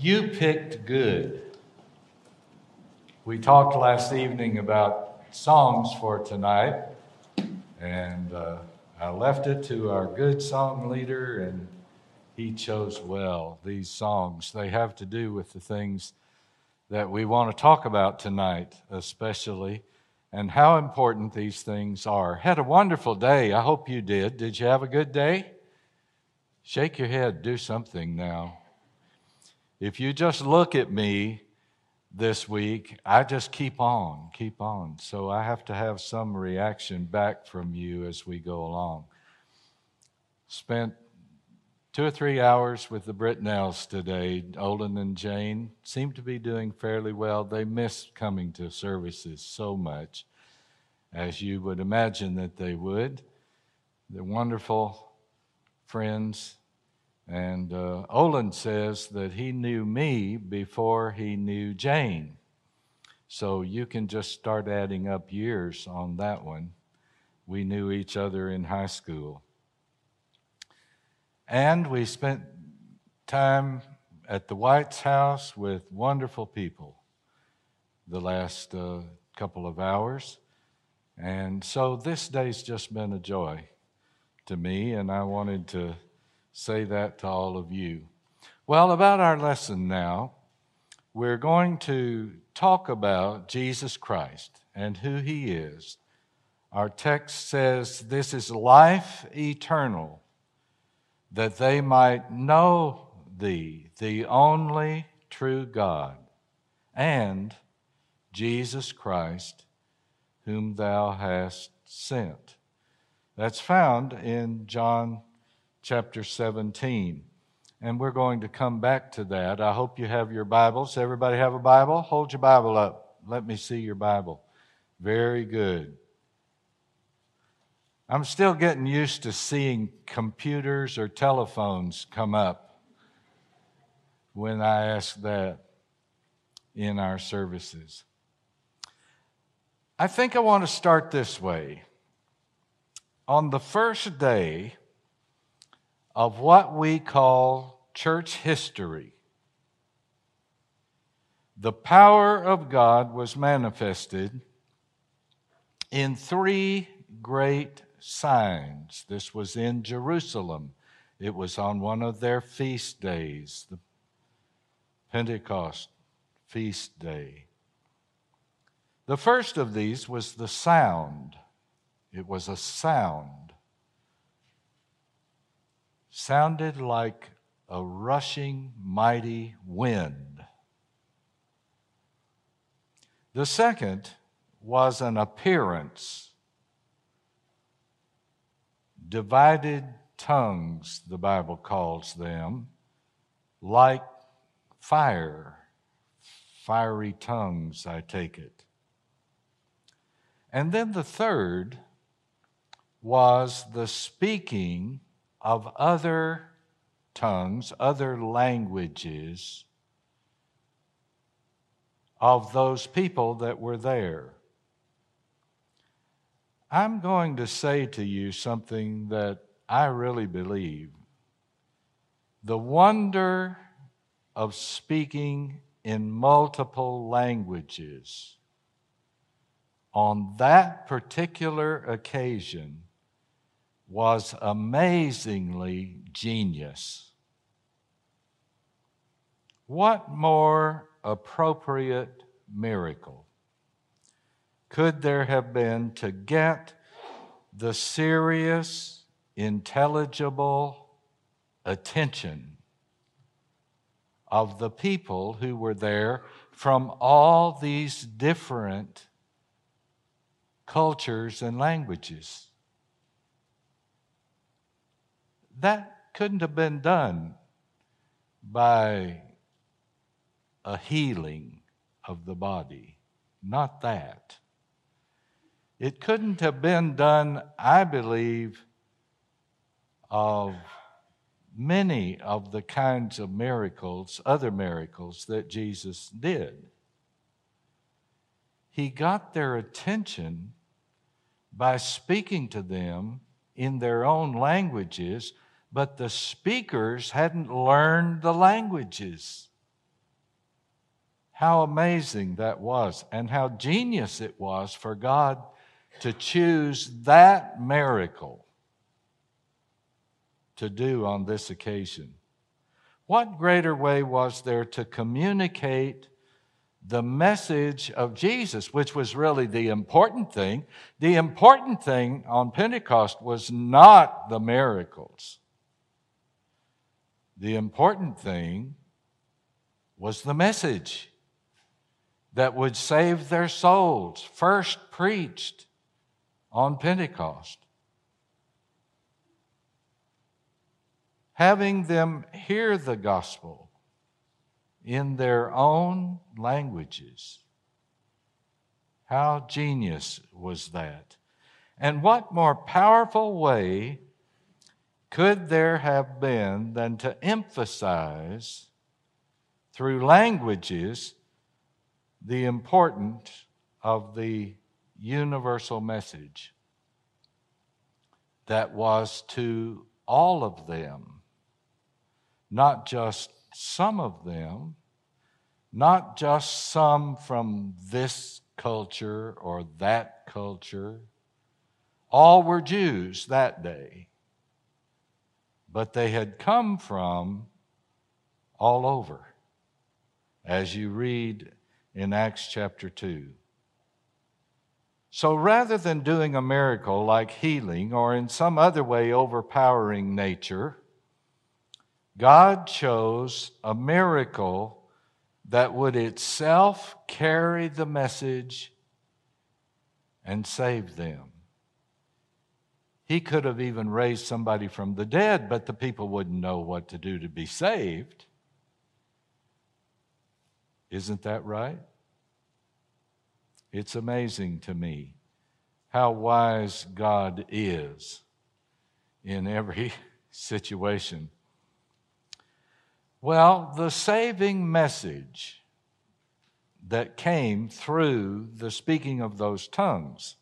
You picked good. We talked last evening about songs for tonight, and I left it to our good song leader, and he chose well. These songs, they have to do with the things that we want to talk about tonight, especially, and how important these things are. Had a wonderful day. I hope you did. Did you have a good day? Shake your head. Do something now. If you just look at me this week, I just keep on. So I have to have some reaction back from you as we go along. Spent 2 or 3 hours with the Britnells today. Olin and Jane seem to be doing fairly well. They miss coming to services so much, as you would imagine that they would. They're wonderful friends. And Olin says that he knew me before he knew Jane. So you can just start adding up years on that one. We knew each other in high school. And we spent time at the White's house with wonderful people the last couple of hours. And so this day's just been a joy to me, and I wanted to say that to all of you. Well, about our lesson now, we're going to talk about Jesus Christ and who he is. Our text says, "This is life eternal, that they might know thee, the only true God, and Jesus Christ, whom thou hast sent." That's found in John chapter 17. And we're going to come back to that. I hope you have your Bibles. Everybody have a Bible? Hold your Bible up. Let me see your Bible. Very good. I'm still getting used to seeing computers or telephones come up when I ask that in our services. I think I want to start this way. On the first day of what we call church history, the power of God was manifested in 3 great signs. This was in Jerusalem. It was on one of their feast days, the Pentecost feast day. The first of these was the sound. It was a sound. Sounded like a rushing, mighty wind. The second was an appearance. Divided tongues, the Bible calls them, like fire. Fiery tongues, I take it. And then the third was the speaking of other tongues, other languages of those people that were there. I'm going to say to you something that I really believe. The wonder of speaking in multiple languages on that particular occasion was amazingly genius. What more appropriate miracle could there have been to get the serious, intelligible attention of the people who were there from all these different cultures and languages? That couldn't have been done by a healing of the body. Not that. It couldn't have been done, I believe, of many of the kinds of miracles, other miracles that Jesus did. He got their attention by speaking to them in their own languages, but the speakers hadn't learned the languages. How amazing that was, and how genius it was for God to choose that miracle to do on this occasion. What greater way was there to communicate the message of Jesus, which was really the important thing? The important thing on Pentecost was not the miracles. The important thing was the message that would save their souls, first preached on Pentecost. Having them hear the gospel in their own languages. How genius was that? And what more powerful way could there have been than to emphasize through languages the importance of the universal message that was to all of them, not just some of them, not just some from this culture or that culture. All were Jews that day, but they had come from all over, as you read in Acts chapter 2. So rather than doing a miracle like healing or in some other way overpowering nature, God chose a miracle that would itself carry the message and save them. He could have even raised somebody from the dead, but the people wouldn't know what to do to be saved. Isn't that right? It's amazing to me how wise God is in every situation. Well, the saving message that came through the speaking of those tongues,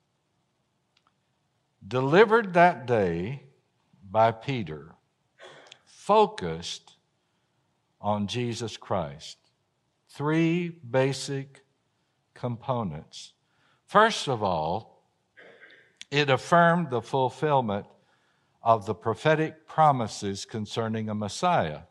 delivered that day by Peter, focused on Jesus Christ. Three basic components. First of all, it affirmed the fulfillment of the prophetic promises concerning a Messiah.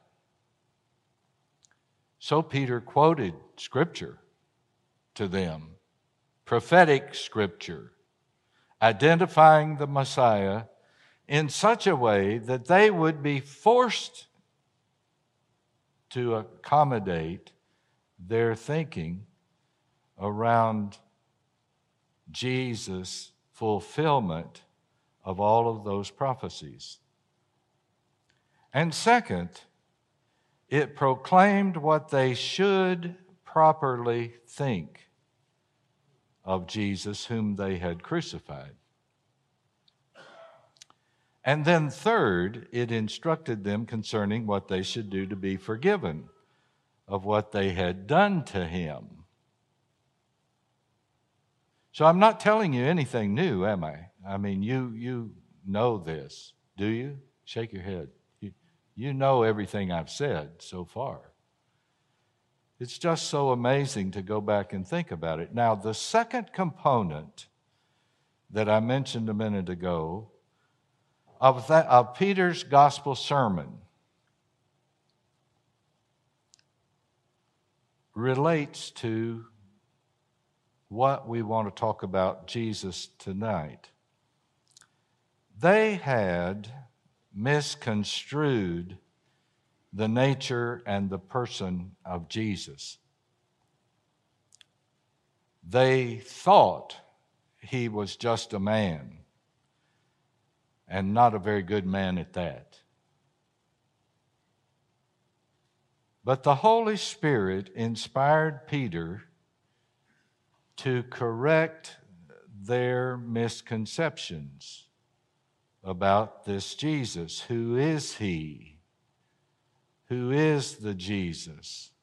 So Peter quoted Scripture to them, prophetic Scripture, identifying the Messiah in such a way that they would be forced to accommodate their thinking around Jesus' fulfillment of all of those prophecies. And second, it proclaimed what they should properly think of Jesus whom they had crucified. And then third, it instructed them concerning what they should do to be forgiven of what they had done to him. So I'm not telling you anything new, am I? I mean, you know this, do you? Shake your head. You know everything I've said so far. It's just so amazing to go back and think about it. Now, the second component that I mentioned a minute ago of Peter's gospel sermon relates to what we want to talk about Jesus tonight. They had misconstrued the nature and the person of Jesus. They thought he was just a man, and not a very good man at that. But the Holy Spirit inspired Peter to correct their misconceptions about this Jesus. Who is he? Who is the Jesus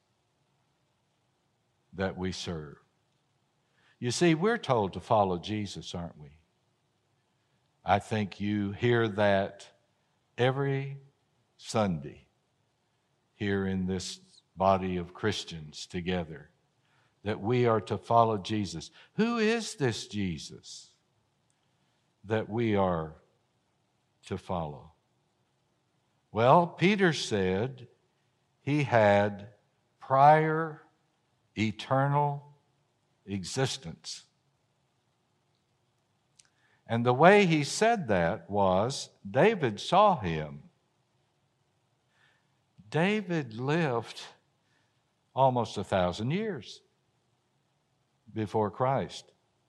that we serve? You see, we're told to follow Jesus, aren't we? I think you hear that every Sunday here in this body of Christians together. that we are to follow Jesus. Who is this Jesus that we are to follow? Well, Peter said he had prior eternal existence. And the way he said that was David saw him. David lived almost 1,000 years before Christ.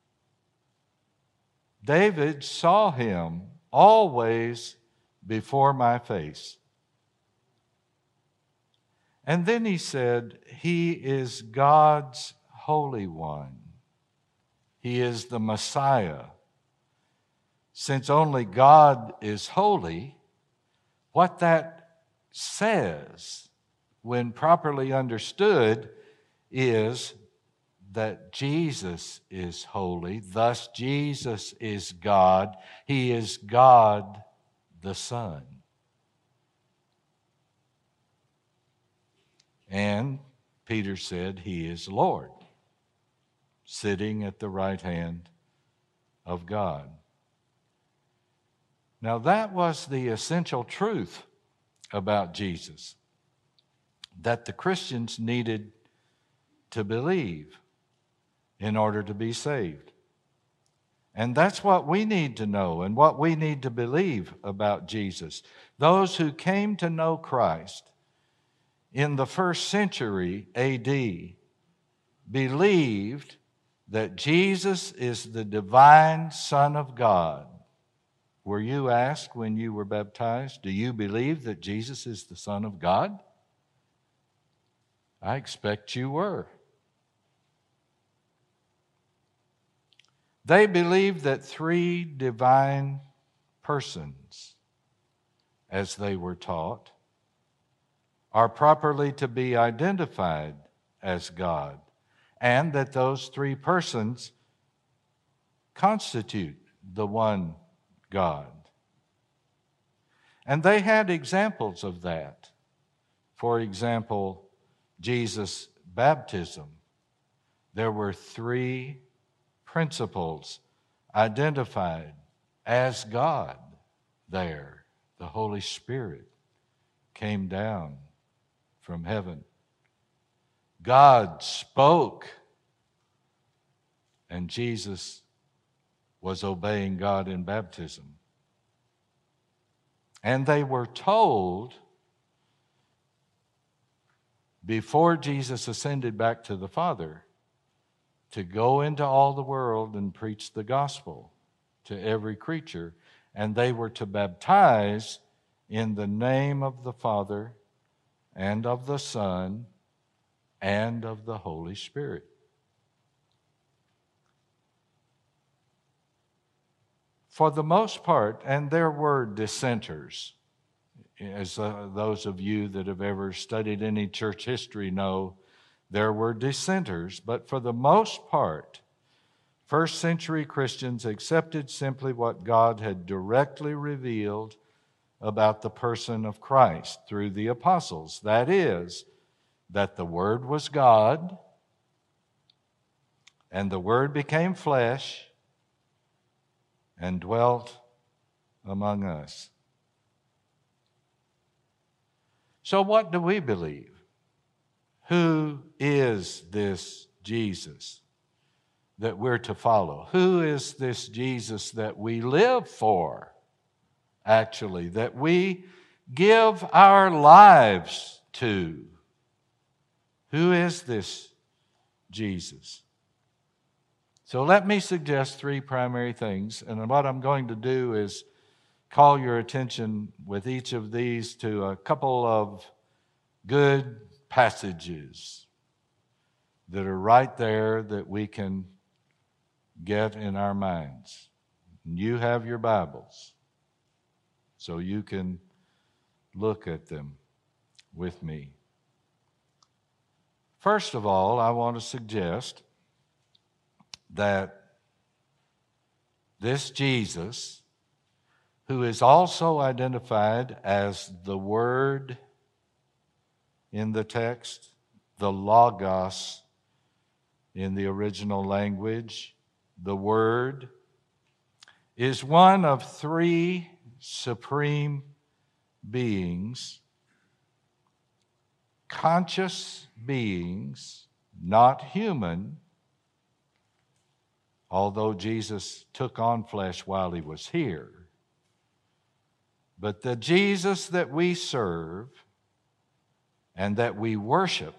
David saw him always before my face. And then he said, he is God's Holy One. He is the Messiah. Since only God is holy, what that says, when properly understood, is that Jesus is holy. Thus, Jesus is God. He is God the Son. And Peter said he is Lord, sitting at the right hand of God. Now, that was the essential truth about Jesus that the Christians needed to believe in order to be saved. And that's what we need to know and what we need to believe about Jesus. Those who came to know Christ in the first century A.D. believed that Jesus is the divine Son of God. Were you asked when you were baptized, do you believe that Jesus is the Son of God? I expect you were. They believed that three divine persons, as they were taught, are properly to be identified as God, and that those three persons constitute the one God. And they had examples of that. For example, Jesus' baptism. There were three principles identified as God there. The Holy Spirit came down from heaven. God spoke, and Jesus was obeying God in baptism. And they were told before Jesus ascended back to the Father to go into all the world and preach the gospel to every creature. And they were to baptize in the name of the Father and of the Son and of the Holy Spirit. For the most part, and there were dissenters, as those of you that have ever studied any church history know, there were dissenters, but for the most part, first century Christians accepted simply what God had directly revealed about the person of Christ through the apostles. That is, that the Word was God, and the Word became flesh and dwelt among us. So what do we believe? Who is this Jesus that we're to follow? Who is this Jesus that we live for, actually, that we give our lives to? Who is this Jesus? So let me suggest three primary things, and what I'm going to do is call your attention with each of these to a couple of good passages that are right there that we can get in our minds. And you have your Bibles, so you can look at them with me. First of all, I want to suggest that this Jesus, who is also identified as the Word in the text, the Logos, in the original language, the Word, is one of three supreme beings, conscious beings, not human, although Jesus took on flesh while he was here. But the Jesus that we serve and that we worship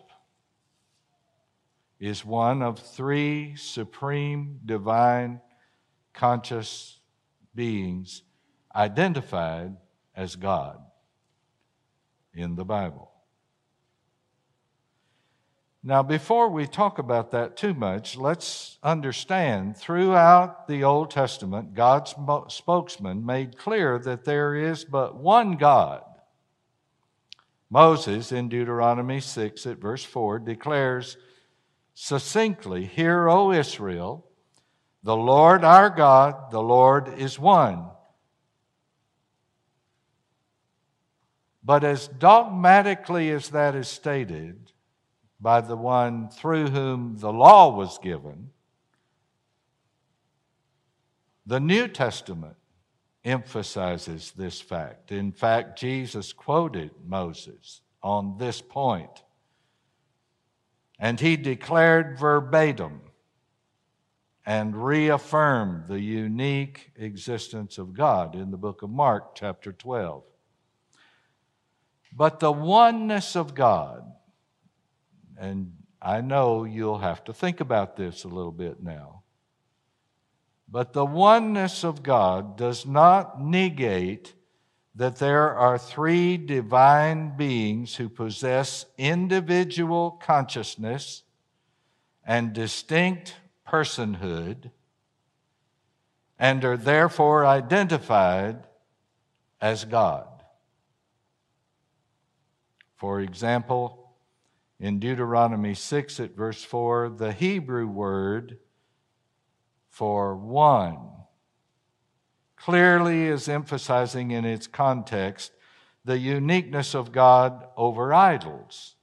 is one of three supreme divine conscious beings identified as God in the Bible. Now, before we talk about that too much, let's understand throughout the Old Testament, God's spokesman made clear that there is but one God. Moses, in Deuteronomy 6 at verse 4, declares succinctly, "Hear, O Israel, the Lord our God, the Lord is one." But as dogmatically as that is stated by the one through whom the law was given, the New Testament emphasizes this fact. In fact, Jesus quoted Moses on this point, and he declared verbatim and reaffirmed the unique existence of God in the book of Mark, chapter 12. But the oneness of God, and I know you'll have to think about this a little bit now, but the oneness of God does not negate that there are three divine beings who possess individual consciousness and distinct personhood and are therefore identified as God. For example, in Deuteronomy 6 at verse 4, the Hebrew word for one clearly is emphasizing in its context the uniqueness of God over idols.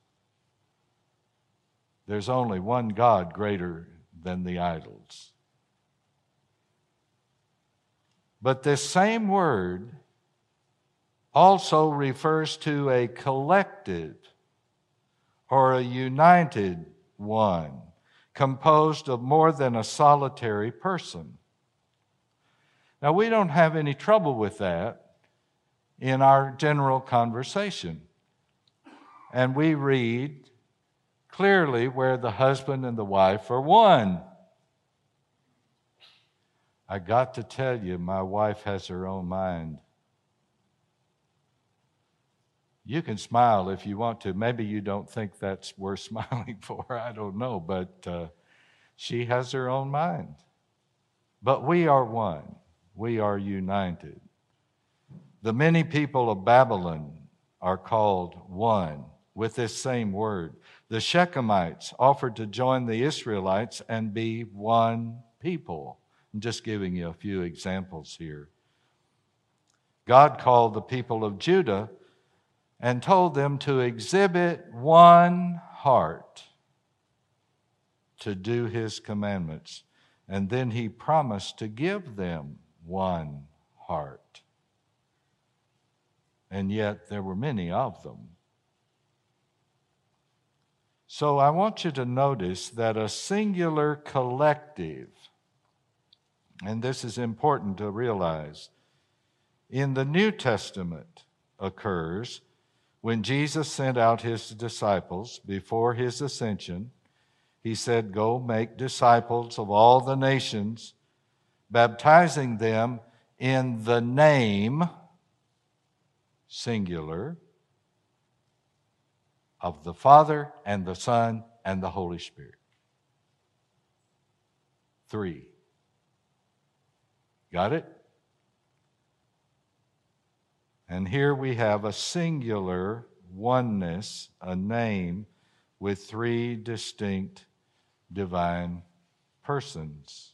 There's only one God greater than the idols. But this same word also refers to a collective or a united one, composed of more than a solitary person. Now, we don't have any trouble with that in our general conversation. And we read clearly where the husband and the wife are one. I got to tell you, my wife has her own mind. You can smile if you want to. Maybe you don't think that's worth smiling for. I don't know. But she has her own mind. But we are one. We are united. The many people of Babylon are called one with this same word. The Shechemites offered to join the Israelites and be one people. I'm just giving you a few examples here. God called the people of Judah and told them to exhibit one heart to do his commandments. And then he promised to give them one heart. And yet there were many of them. So I want you to notice that a singular collective, and this is important to realize, in the New Testament occurs when Jesus sent out his disciples before his ascension. He said, "Go make disciples of all the nations, baptizing them in the name," singular, "of the Father and the Son and the Holy Spirit." Three. Got it? And here we have a singular oneness, a name with three distinct divine persons.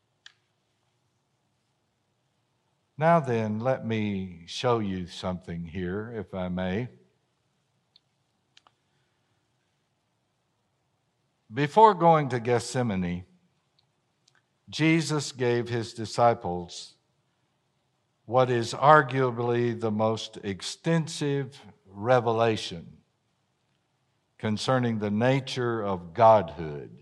Now then, let me show you something here, if I may. Before going to Gethsemane, Jesus gave his disciples what is arguably the most extensive revelation concerning the nature of Godhood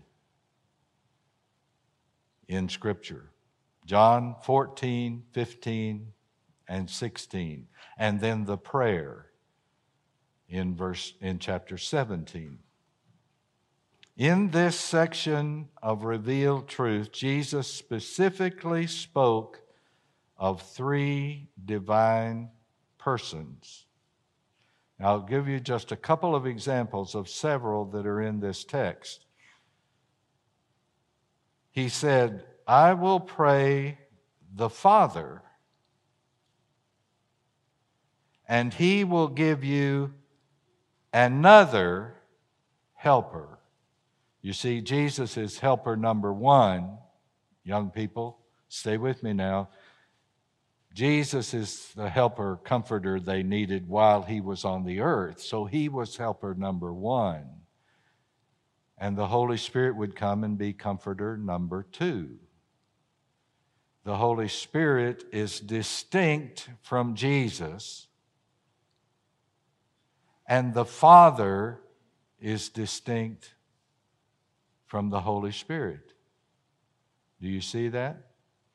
in Scripture. John 14, 15, and 16. And then the prayer in chapter 17. In this section of revealed truth, Jesus specifically spoke of three divine persons. Now, I'll give you just a couple of examples of several that are in this text. He said, I will pray the Father, and he will give you another helper. You see, Jesus is helper number one. Young people, stay with me now. Jesus is the helper, comforter they needed while he was on the earth. So he was helper number one. And the Holy Spirit would come and be comforter number two. The Holy Spirit is distinct from Jesus, and the Father is distinct from the Holy Spirit. Do you see that?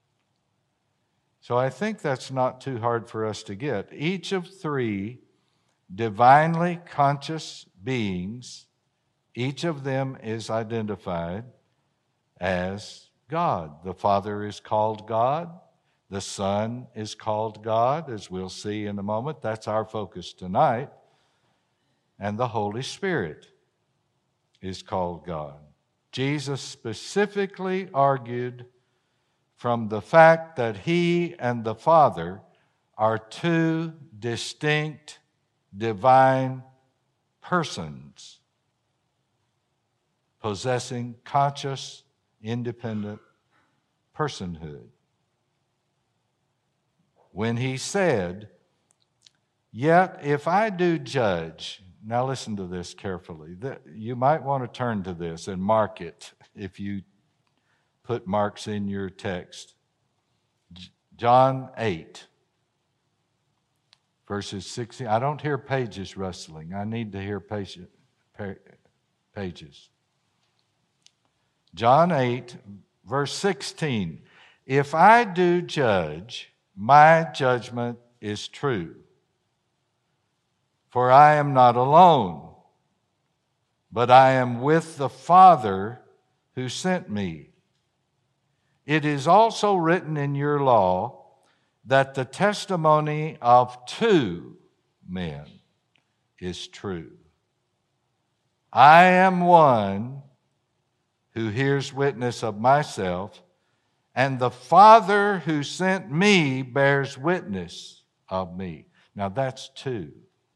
So I think that's not too hard for us to get. Each of three divinely conscious beings, each of them is identified as God. The Father is called God. The Son is called God, as we'll see in a moment. That's our focus tonight. And the Holy Spirit is called God. Jesus specifically argued from the fact that he and the Father are two distinct divine persons possessing conscious, independent personhood. When he said, yet if I do judge, now listen to this carefully. You might want to turn to this and mark it if you put marks in your text. John 8, verses 16. I don't hear pages rustling. I need to hear pages. John 8, verse 16. If I do judge, my judgment is true. For I am not alone, but I am with the Father who sent me. It is also written in your law that the testimony of two men is true. I am one who hears witness of myself, and the Father who sent me bears witness of me. Now that's two.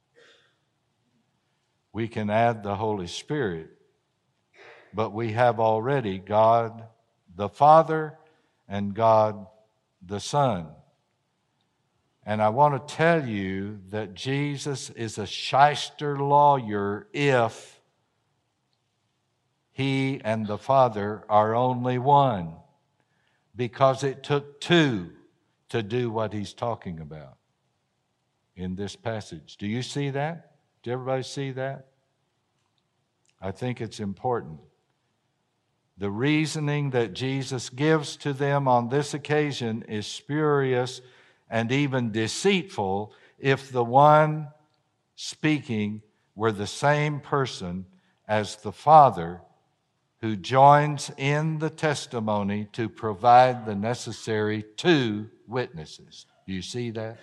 We can add the Holy Spirit, but we have already God the Father and God the Son. And I want to tell you that Jesus is a shyster lawyer if he and the Father are only one, because it took two to do what he's talking about in this passage. Do you see that? Do everybody see that? I think it's important. The reasoning that Jesus gives to them on this occasion is spurious and even deceitful if the one speaking were the same person as the Father who joins in the testimony to provide the necessary two witnesses. Do you see that?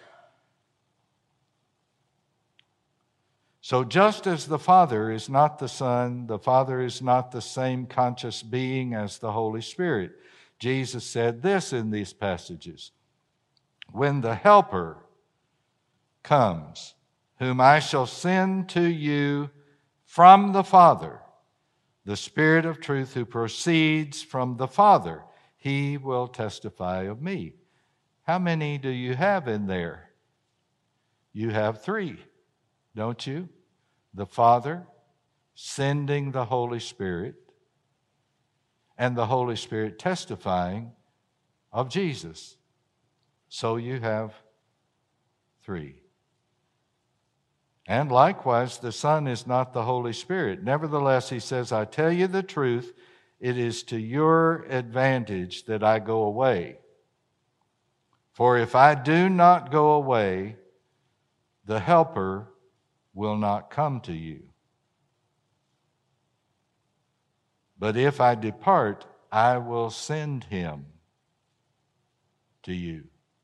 So just as the Father is not the Son, the Father is not the same conscious being as the Holy Spirit. Jesus said this in these passages. When the Helper comes, whom I shall send to you from the Father, the Spirit of truth who proceeds from the Father, he will testify of me. How many do you have in there? You have three, don't you? The Father sending the Holy Spirit, and the Holy Spirit testifying of Jesus. So you have three. And likewise, the Son is not the Holy Spirit. Nevertheless, he says, I tell you the truth, it is to your advantage that I go away. For if I do not go away, the Helper will not come to you. But if I depart, I will send him to you.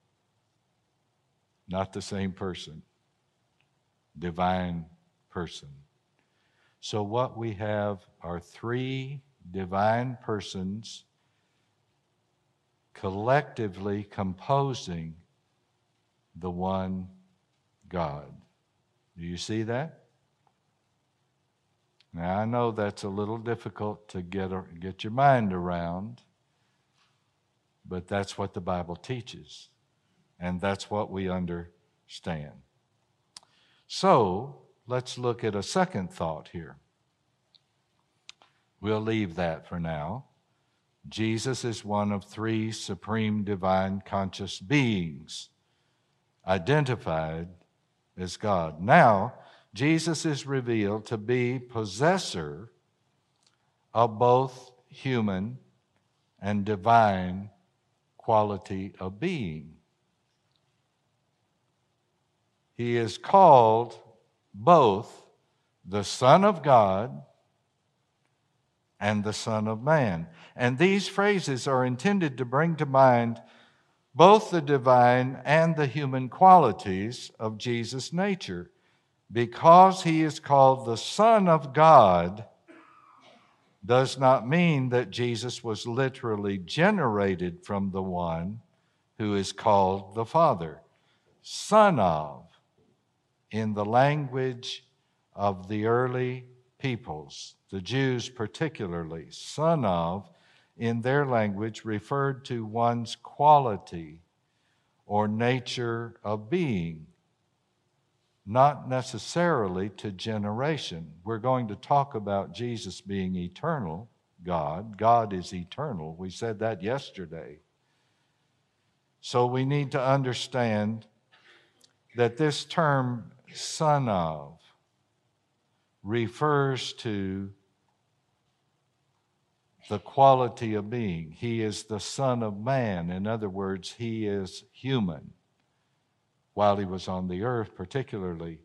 Not the same person. Divine person. So what we have are three divine persons collectively composing the one God. Do you see that? Now, I know that's a little difficult to get your mind around, but that's what the Bible teaches, and that's what we understand. So, let's look at a second thought here. We'll leave that for now. Jesus is one of three supreme divine conscious beings, identified as God. Now, Jesus is revealed to be possessor of both human and divine quality of being. He is called both the Son of God and the Son of Man. And these phrases are intended to bring to mind both the divine and the human qualities of Jesus' nature. Because he is called the Son of God does not mean that Jesus was literally generated from the one who is called the Father. Son of, in the language of the early peoples, the Jews particularly, son of, in their language, referred to one's quality or nature of being, not necessarily to generation. We're going to talk about Jesus being eternal God. God is eternal. We said that yesterday. So we need to understand that this term, son of, refers to the quality of being. He is the Son of Man. In other words, he is human while he was on the earth particularly.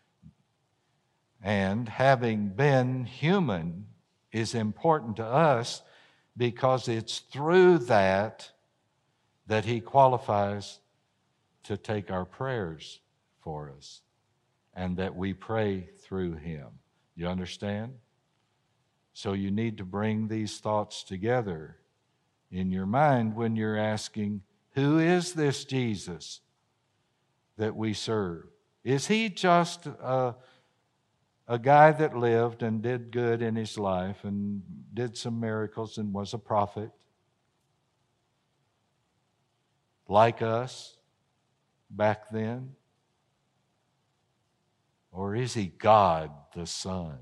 And having been human is important to us because it's through that he qualifies to take our prayers for us and that we pray through him. You understand? So you need to bring these thoughts together in your mind when you're asking, who is this Jesus that we serve? Is he just a guy that lived and did good in his life and did some miracles and was a prophet like us back then? Or is he God the Son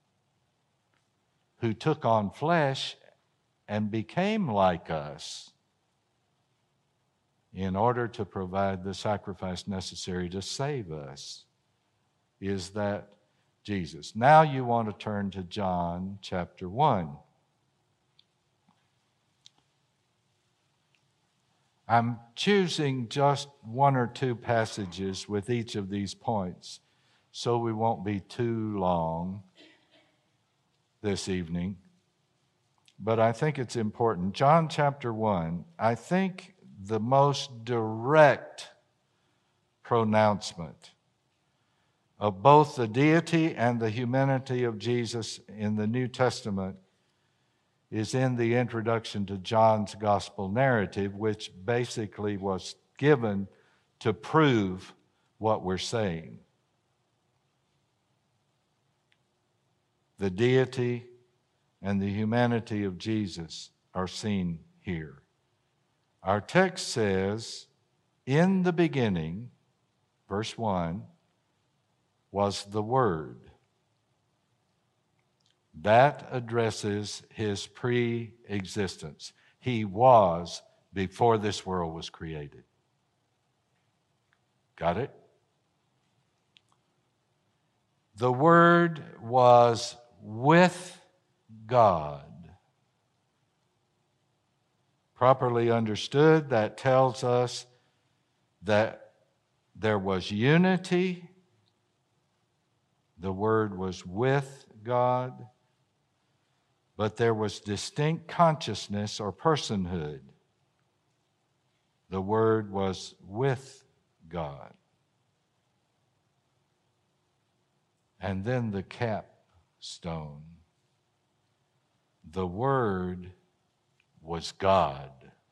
who took on flesh and became like us in order to provide the sacrifice necessary to save us? Is that Jesus? Now you want to turn to John chapter 1. I'm choosing just one or two passages with each of these points so we won't be too long this evening. But I think it's important. John chapter 1, I think the most direct pronouncement of both the deity and the humanity of Jesus in the New Testament is in the introduction to John's gospel narrative, which basically was given to prove what we're saying. The deity and the humanity of Jesus are seen here. Our text says, in the beginning, verse 1, was the Word. That addresses his pre-existence. He was before this world was created. Got it? The Word was with God. Properly understood, that tells us that there was unity. The Word was with God, but there was distinct consciousness or personhood. The Word was with God. And then the capstone. The Word was God.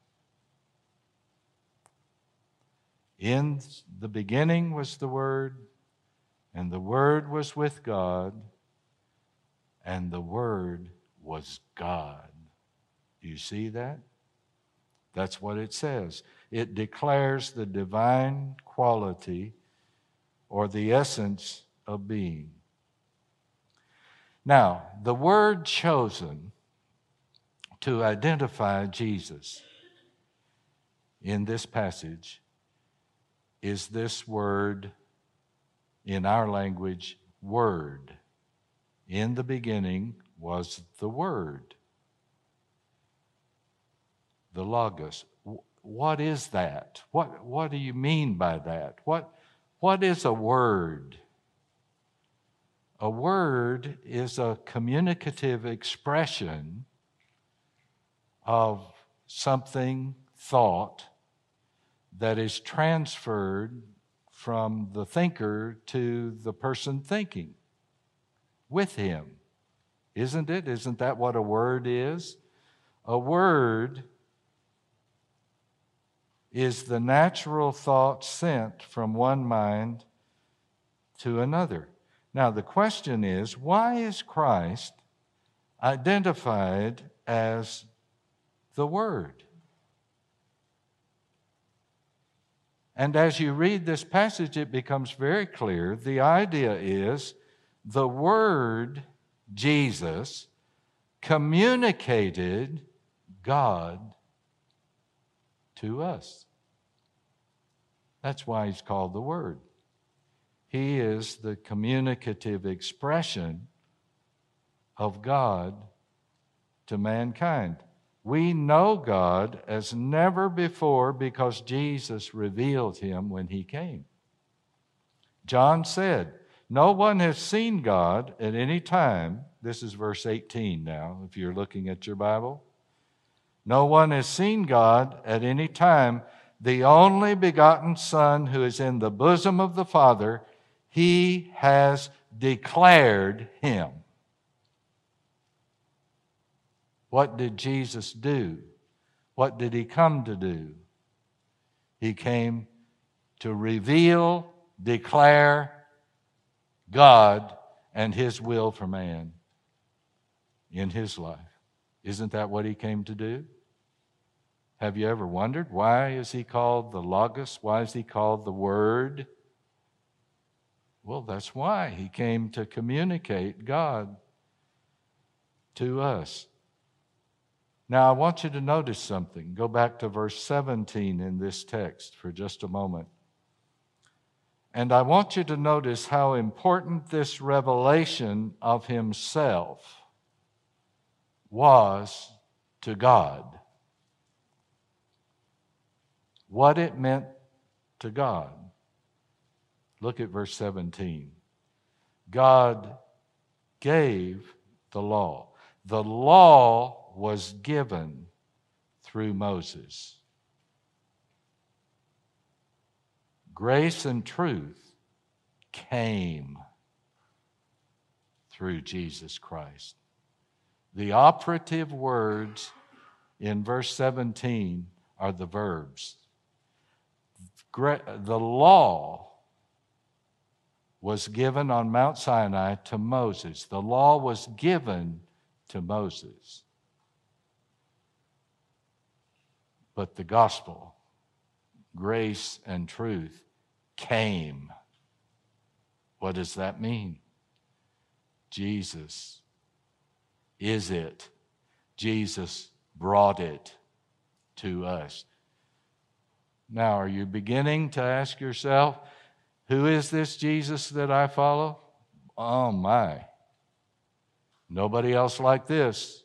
In the beginning was the Word, and the Word was with God, and the Word was God. Do you see that? That's what it says. It declares the divine quality or the essence of being. Now, the word chosen to identify Jesus in this passage is this word, in our language, word. In the beginning was the Word, the Logos. What is that? What do you mean by that? What is a word? A word is a communicative expression of something thought that is transferred from the thinker to the person thinking with him. Isn't it? Isn't that what a word is? A word is the natural thought sent from one mind to another. Now, the question is, why is Christ identified as the Word? And as you read this passage, it becomes very clear. The idea is the Word, Jesus, communicated God to us. That's why he's called the Word. He is the communicative expression of God to mankind. We know God as never before because Jesus revealed him when he came. John said, "No one has seen God at any time." This is verse 18 now, if you're looking at your Bible. "No one has seen God at any time. The only begotten Son who is in the bosom of the Father, he has declared him." What did Jesus do? What did he come to do? He came to reveal, declare God and his will for man in his life. Isn't that what he came to do? Have you ever wondered, why is he called the Logos? Why is he called the Word? Well, that's why. He came to communicate God to us. Now, I want you to notice something. Go back to verse 17 in this text for just a moment. And I want you to notice how important this revelation of himself was to God. What it meant to God. Look at verse 17. God gave the law. The law was given through Moses. Grace and truth came through Jesus Christ. The operative words in verse 17 are the verbs. The law was given on Mount Sinai to Moses. The law was given to Moses. But the gospel, grace and truth, came. What does that mean? Jesus is it. Jesus brought it to us. Now, are you beginning to ask yourself, who is this Jesus that I follow? Oh my. Nobody else like this.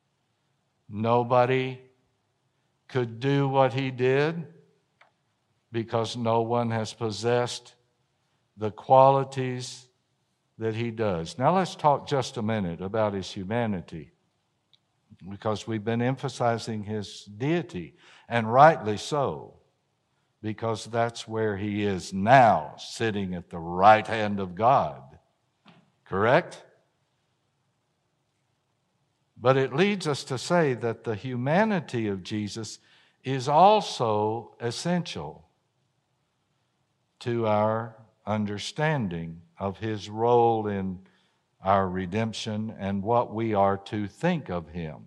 Nobody could do what he did because no one has possessed the qualities that he does. Now let's talk just a minute about his humanity, because we've been emphasizing his deity, and rightly so, because that's where he is now, sitting at the right hand of God. Correct? But it leads us to say that the humanity of Jesus is also essential to our understanding of his role in our redemption and what we are to think of him.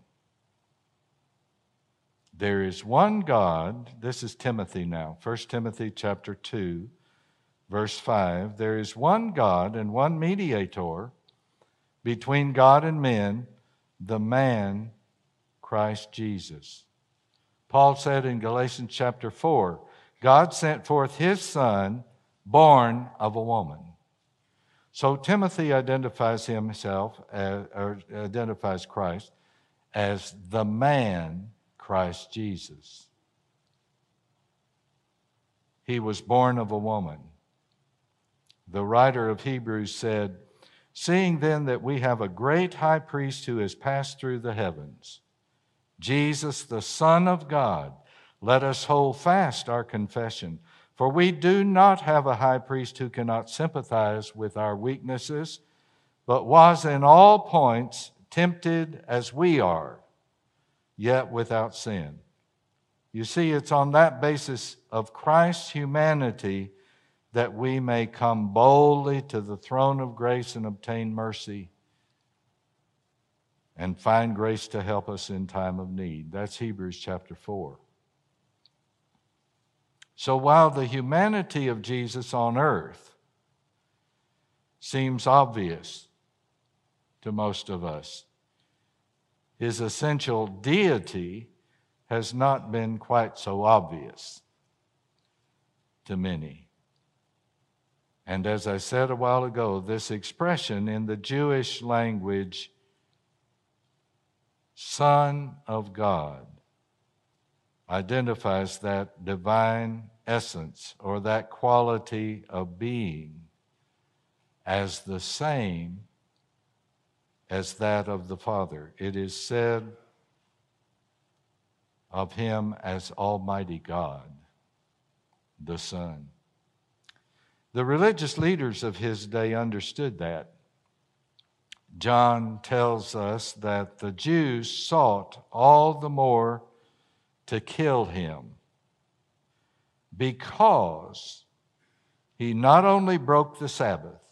There is one God. This is Timothy now. 1 Timothy chapter 2, verse 5. There is one God and one mediator between God and men, the man Christ Jesus. Paul said in Galatians chapter 4, God sent forth his Son, born of a woman. So Timothy identifies himself, or identifies Christ as the man Christ Jesus. He was born of a woman. The writer of Hebrews said, seeing then that we have a great high priest who has passed through the heavens, Jesus, the Son of God, let us hold fast our confession. For we do not have a high priest who cannot sympathize with our weaknesses, but was in all points tempted as we are, yet without sin. You see, it's on that basis of Christ's humanity that we may come boldly to the throne of grace and obtain mercy and find grace to help us in time of need. That's Hebrews chapter 4. So while the humanity of Jesus on earth seems obvious to most of us, his essential deity has not been quite so obvious to many. And as I said a while ago, this expression in the Jewish language, Son of God, identifies that divine essence or that quality of being as the same as that of the Father. It is said of him as Almighty God, the Son. The religious leaders of his day understood that. John tells us that the Jews sought all the more to kill him because he not only broke the Sabbath,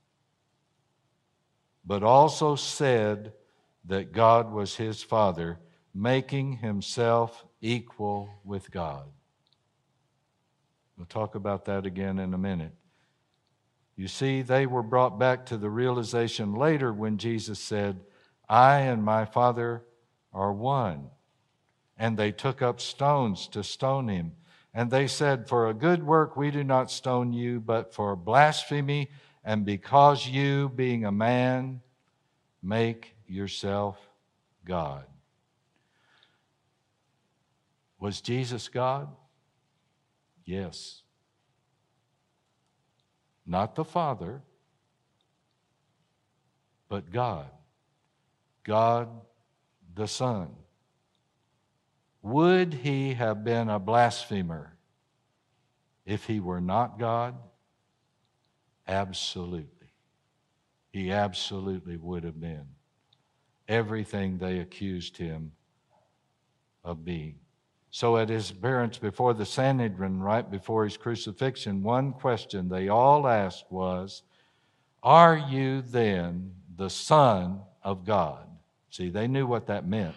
but also said that God was his Father, making himself equal with God. We'll talk about that again in a minute. You see, they were brought back to the realization later when Jesus said, I and my Father are one. And they took up stones to stone him. And they said, for a good work we do not stone you, but for blasphemy, and because you, being a man, make yourself God. Was Jesus God? Yes. Not the Father, but God. God the Son. Would he have been a blasphemer if he were not God? Absolutely. He absolutely would have been everything they accused him of being. So at his appearance before the Sanhedrin, right before his crucifixion, one question they all asked was, are you then the Son of God? See, they knew what that meant.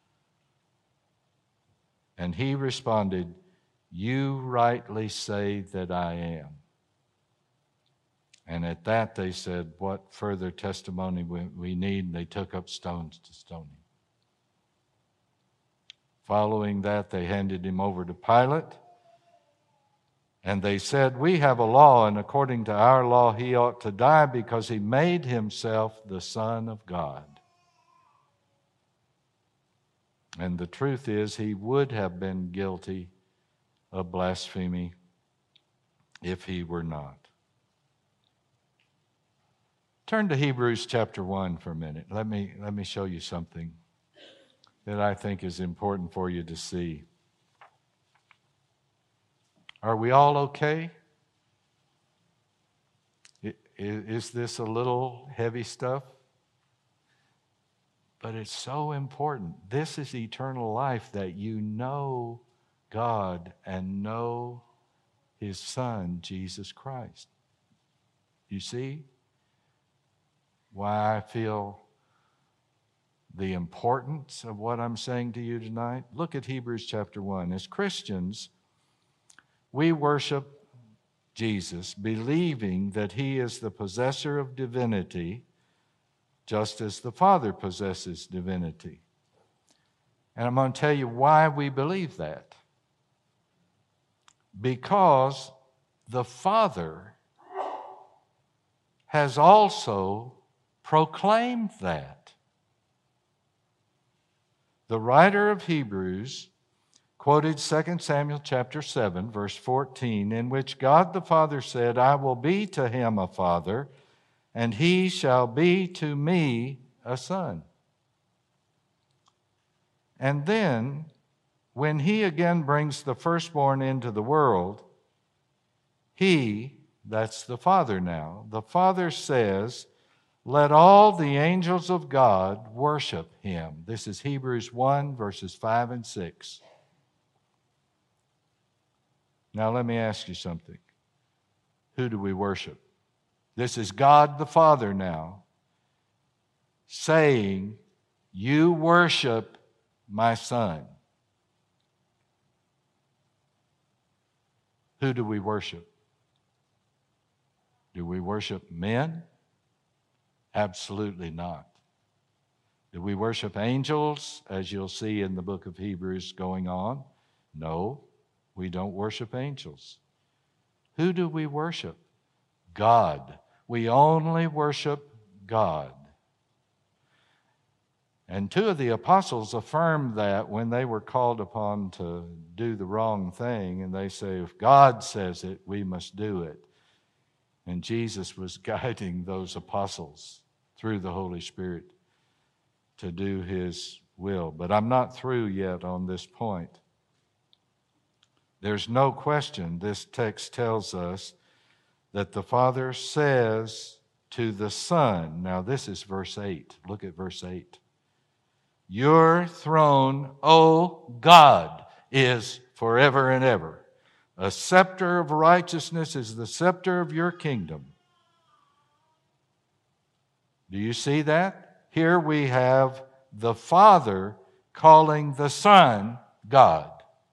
And he responded, you rightly say that I am. And at that they said, what further testimony we need? And they took up stones to stone him. Following that, they handed him over to Pilate. And they said, we have a law, and according to our law, he ought to die because he made himself the Son of God. And the truth is, he would have been guilty of blasphemy if he were not. Turn to Hebrews chapter 1 for a minute. Let me show you something that I think is important for you to see. Are we all okay? Is this a little heavy stuff? But it's so important. This is eternal life, that you know God and know His Son, Jesus Christ. You see why I feel the importance of what I'm saying to you tonight? Look at Hebrews chapter 1. As Christians, we worship Jesus, believing that He is the possessor of divinity, just as the Father possesses divinity. And I'm going to tell you why we believe that. Because the Father has also proclaimed that. The writer of Hebrews quoted 2 Samuel chapter 7, verse 14, in which God the Father said, I will be to him a father, and he shall be to me a son. And then, when he again brings the firstborn into the world, he, that's the Father now, the Father says, let all the angels of God worship him. This is Hebrews 1, verses 5 and 6. Now let me ask you something. Who do we worship? This is God the Father now saying, you worship my Son. Who do we worship? Do we worship men? Absolutely not. Do we worship angels, as you'll see in the book of Hebrews going on? No, we don't worship angels. Who do we worship? God. We only worship God. And two of the apostles affirmed that when they were called upon to do the wrong thing, and they say, if God says it, we must do it. And Jesus was guiding those apostles through the Holy Spirit to do His will. But I'm not through yet on this point. There's no question this text tells us that the Father says to the Son, now this is verse 8. Look at verse 8. Your throne, O God, is forever and ever. A scepter of righteousness is the scepter of your kingdom. Do you see that? Here we have the Father calling the Son God.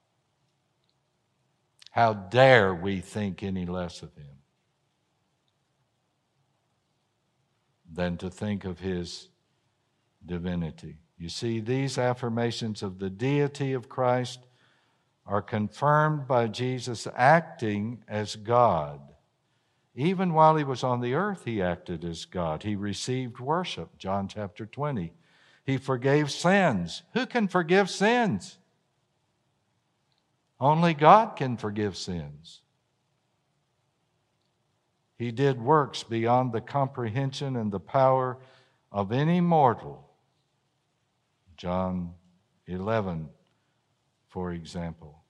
How dare we think any less of Him than to think of His divinity. You see, these affirmations of the deity of Christ are confirmed by Jesus acting as God. Even while He was on the earth, He acted as God. He received worship, John chapter 20. He forgave sins. Who can forgive sins? Only God can forgive sins. He did works beyond the comprehension and the power of any mortal. John 11, for example.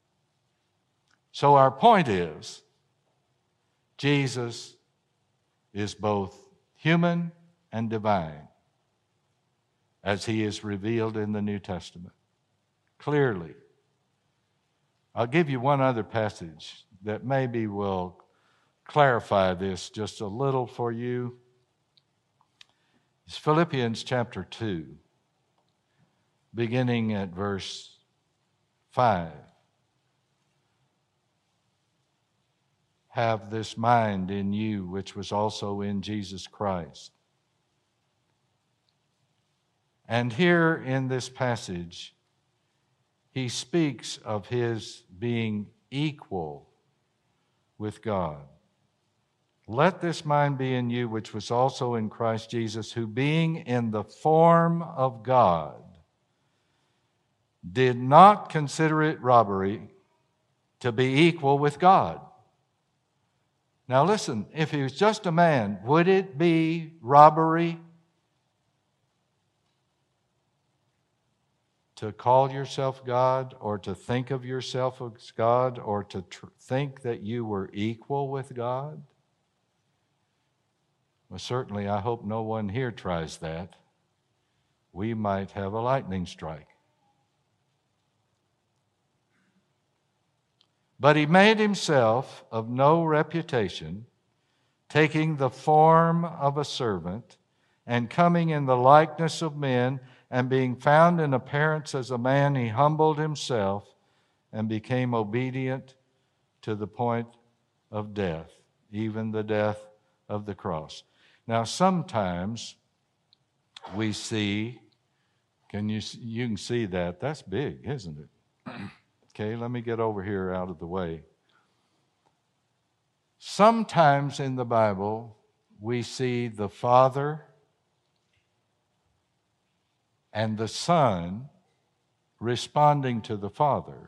So our point is, Jesus is both human and divine, as He is revealed in the New Testament, clearly. I'll give you one other passage that maybe will clarify this just a little for you. It's Philippians chapter 2, beginning at verse 5. have this mind in you, which was also in Jesus Christ. And here in this passage, he speaks of his being equal with God. Let this mind be in you, which was also in Christ Jesus, who being in the form of God, did not consider it robbery to be equal with God. Now listen, if he was just a man, would it be robbery to call yourself God, or to think of yourself as God, or to think that you were equal with God? Well, certainly I hope no one here tries that. We might have a lightning strike. But he made himself of no reputation, taking the form of a servant, and coming in the likeness of men, and being found in appearance as a man, he humbled himself and became obedient to the point of death, even the death of the cross. Now, sometimes we see, you can see that. That's big, isn't it? Okay, let me get over here out of the way. Sometimes in the Bible, we see the Father and the Son responding to the Father,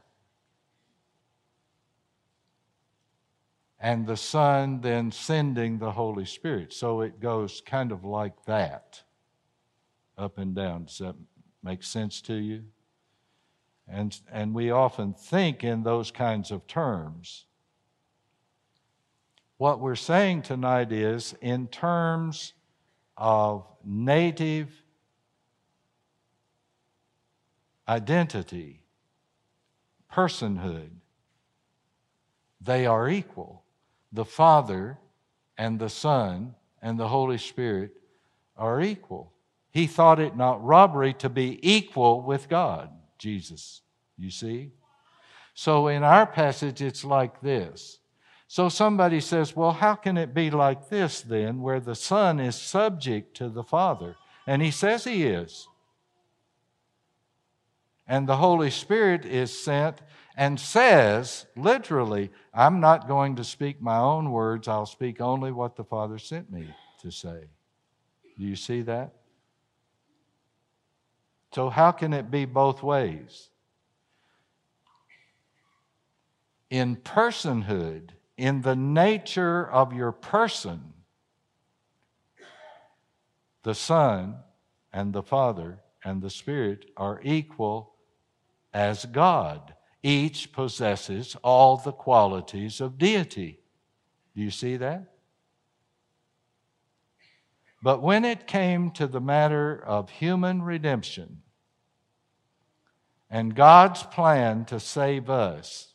and the Son then sending the Holy Spirit. So it goes kind of like that, up and down. Does that make sense to you? And we often think in those kinds of terms. What we're saying tonight is in terms of native identity, personhood, they are equal. The Father and the Son and the Holy Spirit are equal. He thought it not robbery to be equal with God, Jesus, you see? So in our passage, it's like this. So somebody says, well, how can it be like this then, where the Son is subject to the Father? And he says he is. And the Holy Spirit is sent and says, literally, I'm not going to speak my own words, I'll speak only what the Father sent me to say. Do you see that? So how can it be both ways? In personhood, in the nature of your person, the Son and the Father and the Spirit are equal as God. Each possesses all the qualities of deity. Do you see that? But when it came to the matter of human redemption and God's plan to save us,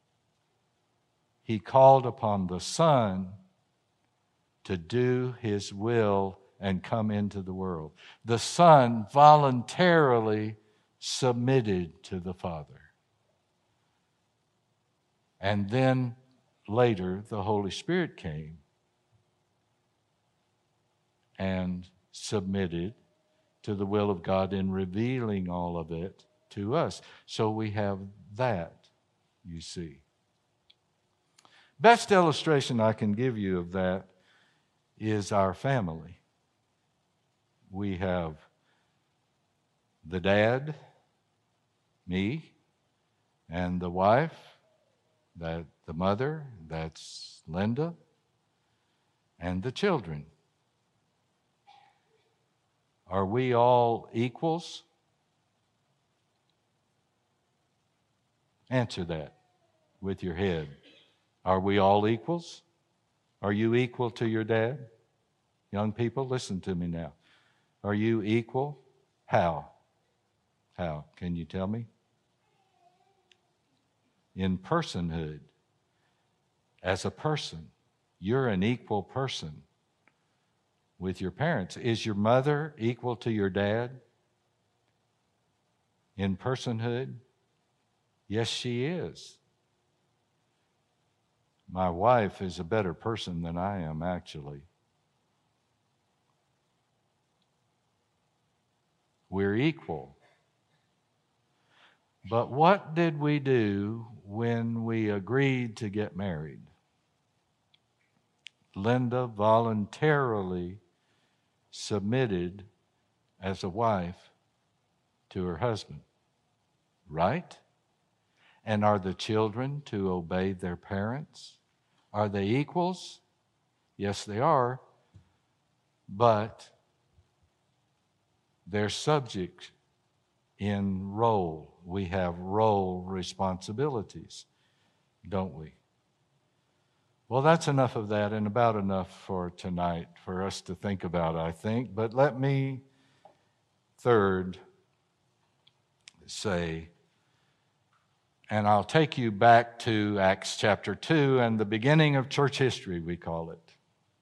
He called upon the Son to do His will and come into the world. The Son voluntarily submitted to the Father. And then later, the Holy Spirit came and submitted to the will of God in revealing all of it to us. So we have that, you see. Best illustration I can give you of that is our family. We have the dad, me, and the wife, the mother, that's Linda, and the children. Are we all equals? Answer that with your head. Are we all equals? Are you equal to your dad? Young people, listen to me now. Are you equal? How? How? Can you tell me? In personhood, as a person, you're an equal person with your parents. Is your mother equal to your dad? In personhood? Yes, she is. My wife is a better person than I am, actually. We're equal. But what did we do when we agreed to get married? Linda voluntarily submitted as a wife to her husband, right? And are the children to obey their parents? Are they equals? Yes, they are. But they're subject in role. We have role responsibilities, don't we? Well, that's enough of that, and about enough for tonight for us to think about, I think. But let me third say, and I'll take you back to Acts chapter 2 and the beginning of church history, we call it.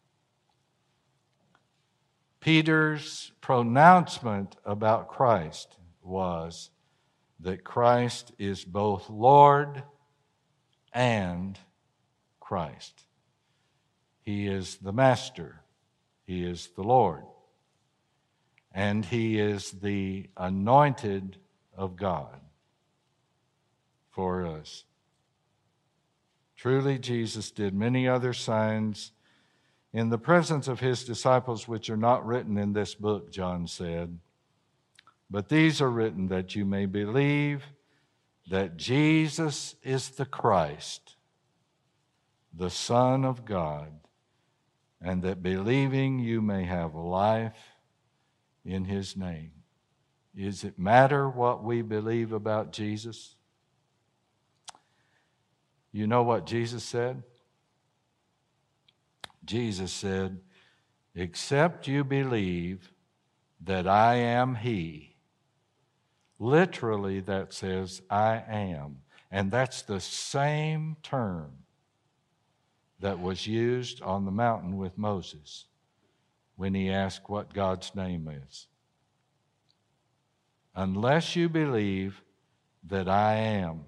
Peter's pronouncement about Christ was that Christ is both Lord and Christ. He is the Master. He is the Lord. And He is the anointed of God for us. Truly, Jesus did many other signs in the presence of His disciples, which are not written in this book, John said. But these are written that you may believe that Jesus is the Christ, the Son of God, and that believing you may have life in His name. Does it matter what we believe about Jesus? You know what Jesus said? Jesus said, except you believe that I am He. Literally, that says, I am. And that's the same term that was used on the mountain with Moses when he asked what God's name is. Unless you believe that I am,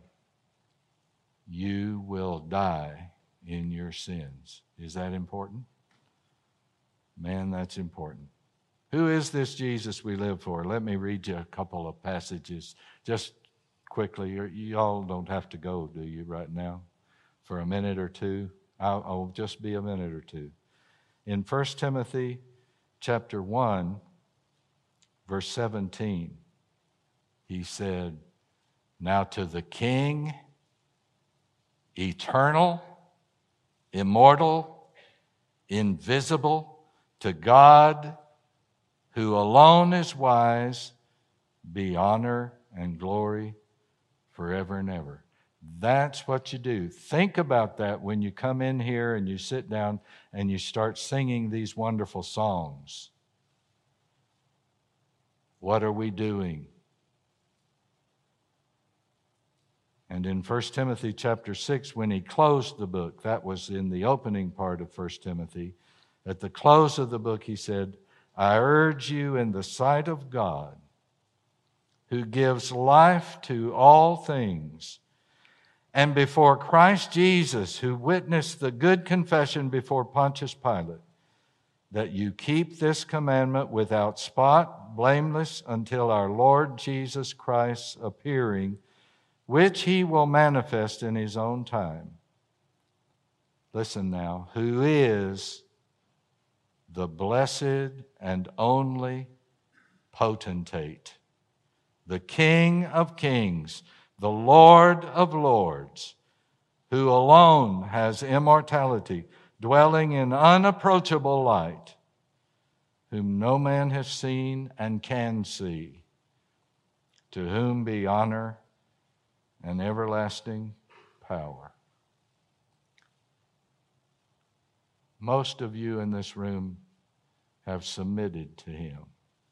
you will die in your sins. Is that important? Man, that's important. Who is this Jesus we live for? Let me read you a couple of passages just quickly. You all don't have to go, do you, right now? For a minute or two. I'll just be a minute or two. In 1 Timothy chapter 1, verse 17, he said, now to the King, eternal, immortal, invisible, to God, who alone is wise, be honor and glory forever and ever. That's what you do. Think about that when you come in here and you sit down and you start singing these wonderful songs. What are we doing? And in 1 Timothy chapter 6, when he closed the book, that was in the opening part of 1 Timothy, at the close of the book he said, I urge you in the sight of God, who gives life to all things, and before Christ Jesus, who witnessed the good confession before Pontius Pilate, that you keep this commandment without spot, blameless, until our Lord Jesus Christ's appearing, which He will manifest in His own time. Listen now, who is the blessed and only potentate, the King of kings, the Lord of lords, who alone has immortality, dwelling in unapproachable light, whom no man has seen and can see, to whom be honor and everlasting power. Most of you in this room have submitted to Him.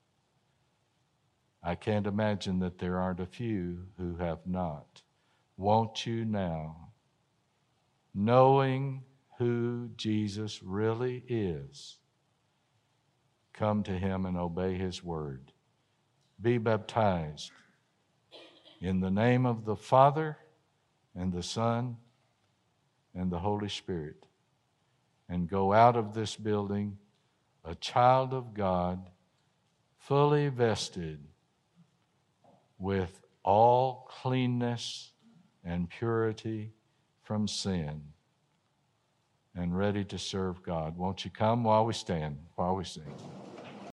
I can't imagine that there aren't a few who have not. Won't you now, knowing who Jesus really is, come to Him and obey His word? Be baptized in the name of the Father and the Son and the Holy Spirit, and go out of this building a child of God, fully vested with all cleanness and purity from sin, and ready to serve God. Won't you come while we stand, while we sing?